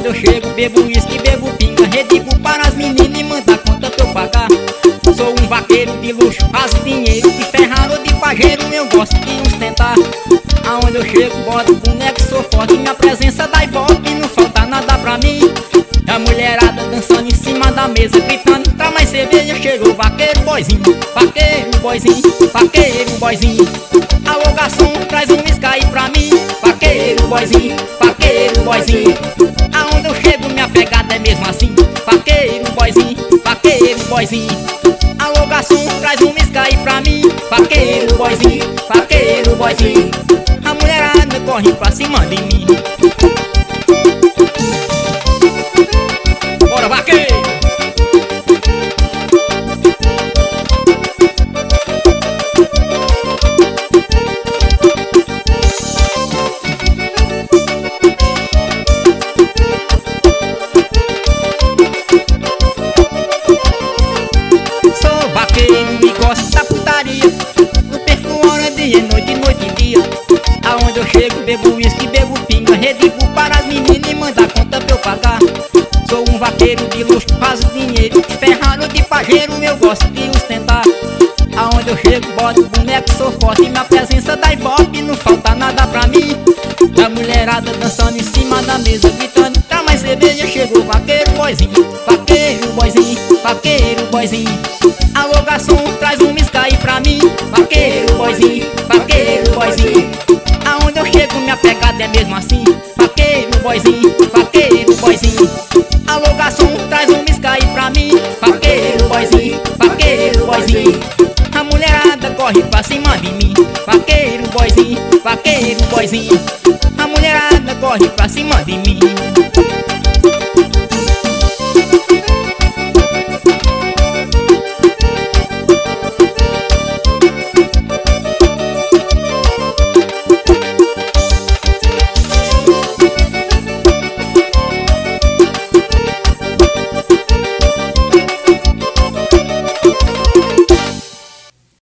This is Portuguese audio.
Aonde eu chego, bebo uísque, bebo pinga, redigo para as meninas e manda a conta pra eu pagar. Sou um vaqueiro de luxo, faço dinheiro, de ferrado ou de pajeiro, eu gosto de ostentar. Aonde eu chego, boto boneco, sou forte, minha presença dá ibope, não falta nada pra mim. A mulherada dançando em cima da mesa, gritando, entra mais cerveja, chegou o vaqueiro boizinho, vaqueiro boizinho, vaqueiro boizinho. Alô garçom, traz um whisky aí pra mim, vaqueiro boizinho, vaqueiro boizinho. Aonde eu chego, minha pegada é mesmo assim, vaqueiro boizinho, vaqueiro boizinho. Alô garçom, traz um whisky aí pra mim, vaqueiro boizinho, vaqueiro boizinho. A mulherada corre pra cima de mim. Bora vaqueiro! Sou vaqueiro e gosto da putaria, não perco hora, dia e noite, noite e dia. Aonde eu chego, bebo uísque, bebo pinga, redigo para as meninas e manda a conta pra eu pagar. Sou um vaqueiro de luxo, faço dinheiro, de ferrado, de pajeiro, eu gosto de ostentar. Aonde eu chego, boto boneco, sou forte, minha presença dá ibope, não falta nada pra mim. A mulherada dançando em cima da mesa, gritando, tá mais cerveja, chegou o vaqueiro boizinho, vaqueiro boizinho, vaqueiro boizinho. Alô garçom, traz um whisky aí pra mim, vaqueiro boizinho, vaqueiro boizinho. Aonde eu chego, minha pegada é mesmo assim, vaqueiro boizinho, vaqueiro boizinho. Alô garçom, traz um whisky aí pra mim, vaqueiro boizinho, vaqueiro boizinho. A mulherada corre pra cima de mim, vaqueiro boizinho, vaqueiro boizinho. A mulherada corre pra cima de mim.